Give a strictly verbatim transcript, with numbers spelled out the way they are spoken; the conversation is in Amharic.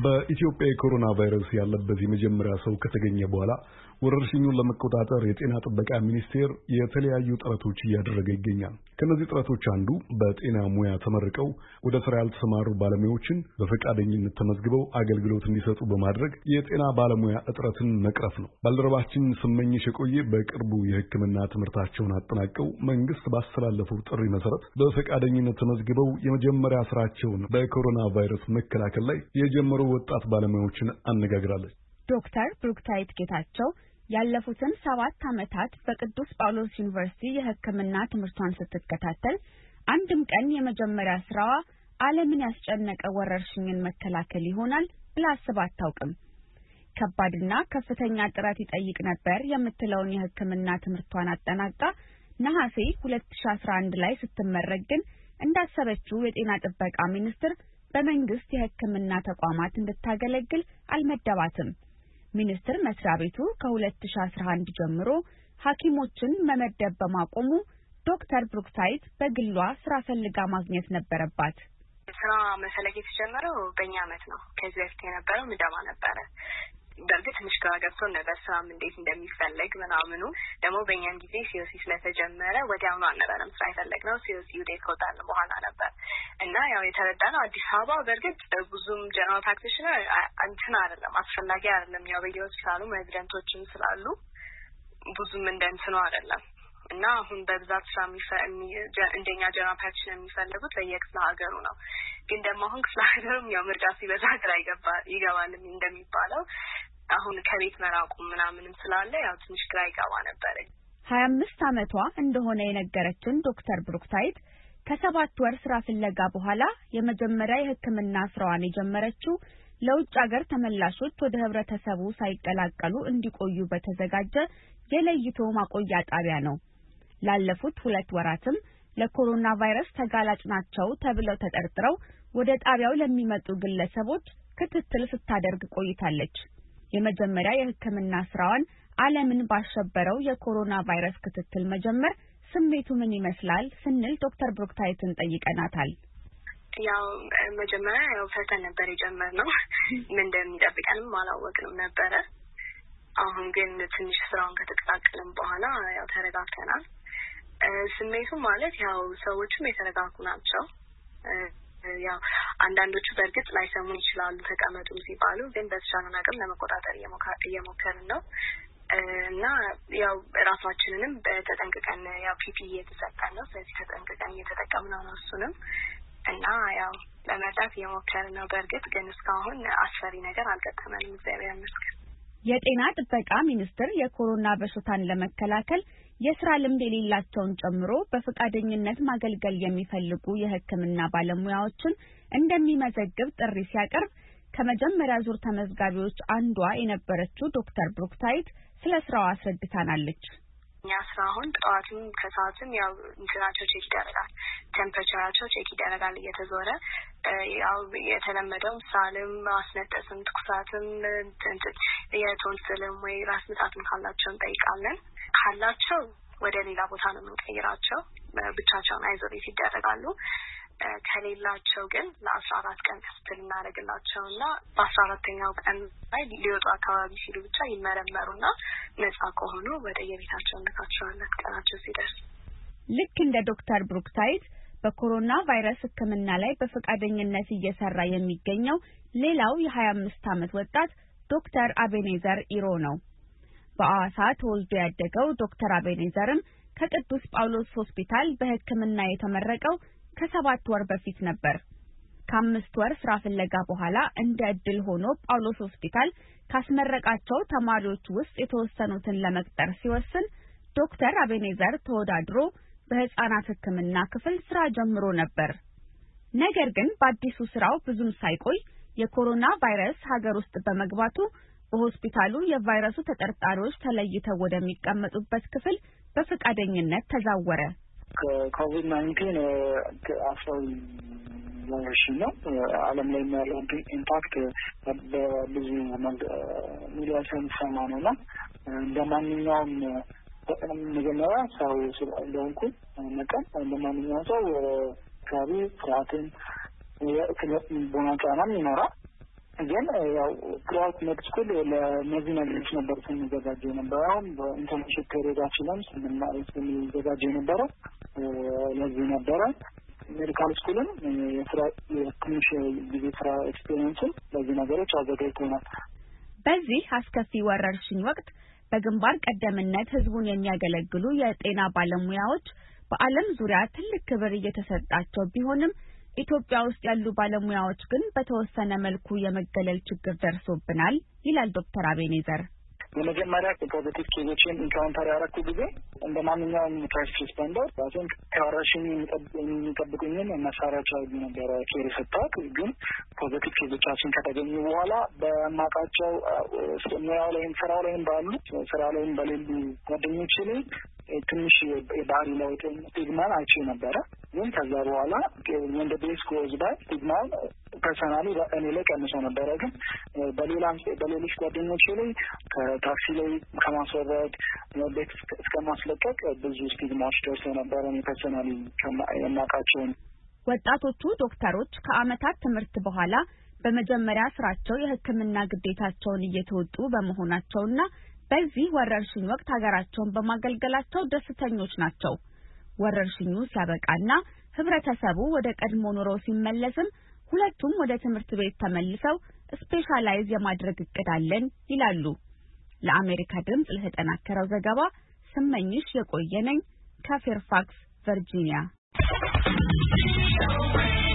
በኢትዮጵያ የኮሮና ቫይረስ ያለበት የመጀመሪያ ሰው ከተገኘ በኋላ ወረርሽኙን ለመቆጣጠር የጤና ጥበቃ ሚኒስቴር የተለያዩ ጥረቶች እያደረገ ይገኛል። ከነዚህ ጥረቶች አንዱ በጤና ሙያ ተመርቀው ወደ ስራ ያልተሰማሩ ባለሙያዎችን በፈቃደኝነት ተመዝግበው አገልግሎት እንዲሰጡ በማድረግ የጤና ባለሙያ እጥረትን መቅረፍ ነው። ባልደረባችን ስመኝሽ የቆየ በቅርቡ የሕክምና ትምህርታቸውን አጠናቀው መንግስት ባስተላለፈው ጥሪ መሰረት በፈቃደኝነት ተመዝግበው የመጀመሪያ ስራቸውን በኮሮና ቫይረስ መከላከል ላይ የጀመሩ ወጣት ባለሙያዎችን አነጋግራለች። ዶክተር ብሩክታይት ጌታቸው ያለፉትን ሰባት ዓመታት በቅዱስ ጳውሎስ ዩኒቨርሲቲ የሕክምና ትምህርቷን ስትከታተል አንድም ቀን የመጀመሪያ ስራዋ ዓለምን ያስጨነቀ ወረርሽኝን መከላከል ይሆናል ብላ አስባ አታውቅም። ከባድና ከፍተኛ ጥረት ይጠይቅ ነበር የምትለውን የሕክምና ትምህርቷን አጠናቃ ነሐሴ ሁለት ሺህ አስራ አንድ ላይ ስትመረቅ ግን እንዳሰበችው የጤና ጥበቃ ሚኒስቴር በመንግስት የሕክምና ተቋማት እንድታገለግል አልመደባትም። ሚኒስቴር መስሪያ ቤቱ ከ2011 ጀምሮ ሐኪሞችን መመደብ በማቆሙ ዶክተር ብሩክታይት በግሏ ስራ ፈልጋ ማግኘት ነበረባት። ስራ መፈለግ የተጀመረው በእኛ ዓመት ነው። ከዚህ በፊት የነበረው ምደባ ነበረ። በእርግጥ ትንሽ ግራ ገብቶን ነበር ስራም እንዴት እንደሚፈለግ ምናምኑ። ደግሞ በእኛም ጊዜ ሲኦሲ ስለተጀመረ ወዲያውኑ አልነበረም ስራ የፈለግነው። ሲኦሲ ውጤት ከወጣን በኋላ ነበር እና ያው የተረዳነው አዲስ አበባ በእርግጥ ብዙም ጀነራል ፕራክቲሽነር እንትን አይደለም፣ አስፈላጊ አይደለም። ያው በየሆስፒታሉ ሬዚደንቶችም ስላሉ ብዙም እንደንትኑ አይደለም እና አሁን በብዛት ስራ እንደኛ ጀነራል ፕራክቲሽነር የሚፈልጉት በየክፍለ ሀገሩ ነው። ግን ደግሞ አሁን ክፍለ ሀገሩም ያው ምርጫ ሲበዛ ግራ ይገባል እንደሚባለው አሁን ከቤት መራቁ ምናምንም ስላለ ያው ትንሽ ግራ ይገባ ነበር። ሀያ አምስት ዓመቷ እንደሆነ የነገረችን ዶክተር ብሩክታይት ከሰባት ወር ስራ ፍለጋ በኋላ የመጀመሪያ የሕክምና ስራዋን የጀመረችው ለውጭ ሀገር ተመላሾች ወደ ህብረተሰቡ ሳይቀላቀሉ እንዲቆዩ በተዘጋጀ የለይቶ ማቆያ ጣቢያ ነው። ላለፉት ሁለት ወራትም ለኮሮና ቫይረስ ተጋላጭ ናቸው ተብለው ተጠርጥረው ወደ ጣቢያው ለሚመጡ ግለሰቦች ክትትል ስታደርግ ቆይታለች። የመጀመሪያ የሕክምና ስራዋን ዓለምን ባሸበረው የኮሮና ቫይረስ ክትትል መጀመር ስሜቱ ምን ይመስላል ስንል ዶክተር ብሩክታይትን ጠይቀናታል። ያው መጀመሪያ ያው ፈተና ነበር የጀመርነው። ምን እንደሚጠብቀንም አላወቅንም ነበረ። አሁን ግን ትንሽ ስራውን ከተቀላቀልን በኋላ ያው ተረጋግተናል። ስሜቱ ማለት ያው ሰዎችም የተረጋጉ ናቸው። ያው አንዳንዶቹ በእርግጥ ላይሰሙ ይችላሉ ተቀመጡም ሲባሉ፣ ግን በተቻለን አቅም ለመቆጣጠር እየሞከርን ነው እና ያው ራሳችንንም በተጠንቅቀን ያው ፒፒ እየተሰጠን ነው። ስለዚህ ተጠንቅቀን እየተጠቀምን ነው እሱንም እና ያው ለመርዳት እየሞከርን ነው። በእርግጥ ግን እስካሁን አስፈሪ ነገር አልገጠመንም፣ እግዚአብሔር ይመስገን። የጤና ጥበቃ ሚኒስቴር የኮሮና በሽታን ለመከላከል የስራ ልምድ የሌላቸውን ጨምሮ በፈቃደኝነት ማገልገል የሚፈልጉ የሕክምና ባለሙያዎችን እንደሚመዘግብ ጥሪ ሲያቀርብ ከመጀመሪያ ዙር ተመዝጋቢዎች አንዷ የነበረችው ዶክተር ብሩክታይት ስለ ስራው አስረድታናለች። እኛ ስራውን ጠዋትም ከሰዓትም ያው እንትናቸው ቼክ ይደረጋል፣ ቴምፐሬቸራቸው ቼክ ይደረጋል እየተዞረ ያው የተለመደው ሳልም አስነጠስም ትኩሳትም የቶንስልም ወይ ራስ ምታትም ካላቸው እንጠይቃለን። ካላቸው ወደ ሌላ ቦታ ነው የምንቀይራቸው፣ ብቻቸውን አይዞሌት ይደረጋሉ። ከሌላቸው ግን ለአስራ አራት ቀን ክትትል እናደርግላቸውና በአስራ አራተኛው ቀን ላይ ሊወጡ አካባቢ ሲሉ ብቻ ይመረመሩና ነጻ ከሆኑ ወደ የቤታቸው እንልካቸዋለን ቀናቸው ሲደርስ። ልክ እንደ ዶክተር ብሩክታይት በኮሮና ቫይረስ ሕክምና ላይ በፈቃደኝነት እየሰራ የሚገኘው ሌላው የሀያ አምስት ዓመት ወጣት ዶክተር አቤኔዘር ኢሮ ነው። በአዋሳ ተወልዶ ያደገው ዶክተር አቤኔዘርም ከቅዱስ ጳውሎስ ሆስፒታል በሕክምና የተመረቀው ከሰባት ወር በፊት ነበር። ከአምስት ወር ስራ ፍለጋ በኋላ እንደ እድል ሆኖ ጳውሎስ ሆስፒታል ካስመረቃቸው ተማሪዎች ውስጥ የተወሰኑትን ለመቅጠር ሲወስን ዶክተር አቤኔዘር ተወዳድሮ በህፃናት ሕክምና ክፍል ስራ ጀምሮ ነበር። ነገር ግን በአዲሱ ስራው ብዙም ሳይቆይ የኮሮና ቫይረስ ሀገር ውስጥ በመግባቱ በሆስፒታሉ የቫይረሱ ተጠርጣሪዎች ተለይተው ወደሚቀመጡበት ክፍል በፈቃደኝነት ተዛወረ። ኮቪድ ናይንቲን አስራዊ ወረርሽኝ ነው። ዓለም ላይ ያለው ኢምፓክት በብዙ ሚዲያ ሰንሰማ ነውና እንደማንኛውም መጀመሪያ ሰው ስለሆንኩ መቀን እንደማንኛውም ሰው ካሪ ፍራትን የክለት ቦናጫናም ይኖራል። ግን ያው ክላስ ሜድ ስኩል ለነዚህ ነገሮች ነበር ስንዘጋጀ የነበረው በኢንተርንሺፕ ፔሪዮዳችንም ስንዘጋጀ የነበረው ለዚህ ነበረ። ሜዲካል ስኩልም የስራ የትንሽ ጊዜ ስራ ኤክስፒሪየንስም ለዚህ ነገሮች አዘጋጅተናል። በዚህ አስከፊ ወረርሽኝ ወቅት በግንባር ቀደምነት ህዝቡን የሚያገለግሉ የጤና ባለሙያዎች በዓለም ዙሪያ ትልቅ ክብር እየተሰጣቸው ቢሆንም ኢትዮጵያ ውስጥ ያሉ ባለሙያዎች ግን በተወሰነ መልኩ የመገለል ችግር ደርሶብናል ይላል ዶክተር አቤኔዘር። የመጀመሪያ ፖዚቲቭ ኬዞችን ኢንካውንተር ያደረኩ ጊዜ እንደ ማንኛውም ፈርስት ሪስፖንደር ራሴን ከወረርሽኙ የሚጠብቁኝን መሳሪያዎች አሉ ነበረ ኬር የሰጣት። ግን ፖዚቲቭ ኬዞቻችን ከተገኙ በኋላ በማውቃቸው ሙያው ላይም ስራው ላይም ባሉ ስራ ላይም በሌሉ ጓደኞቼ ላይ ትንሽ የባህሪ ለውጥ ስቲግማን አይቼ ነበረ። ግን ከዛ በኋላ ወንደ ቤስ ጎዝ ባይ ስቲግማን ፐርሰናሊ እኔ ላይ ቀንሶ ነበረ። ግን በሌላ በሌሎች ጓደኞቼ ላይ ከታክሲ ላይ ከማስወረድ ቤት እስከ ማስለቀቅ ብዙ ስቲግማዎች ደርሶ ነበረ። እኔ ፐርሰናሊ የማውቃቸውን ወጣቶቹ ዶክተሮች ከአመታት ትምህርት በኋላ በመጀመሪያ ስራቸው የሕክምና ግዴታቸውን እየተወጡ በመሆናቸውና በዚህ ወረርሽኝ ወቅት ሀገራቸውን በማገልገላቸው ደስተኞች ናቸው። ወረርሽኙ ሲያበቃና ህብረተሰቡ ወደ ቀድሞ ኑሮ ሲመለስም ሁለቱም ወደ ትምህርት ቤት ተመልሰው ስፔሻላይዝ የማድረግ እቅድ አለን ይላሉ። ለአሜሪካ ድምጽ ለተጠናከረው ዘገባ ስመኝሽ የቆየነኝ ከፌርፋክስ ቨርጂኒያ።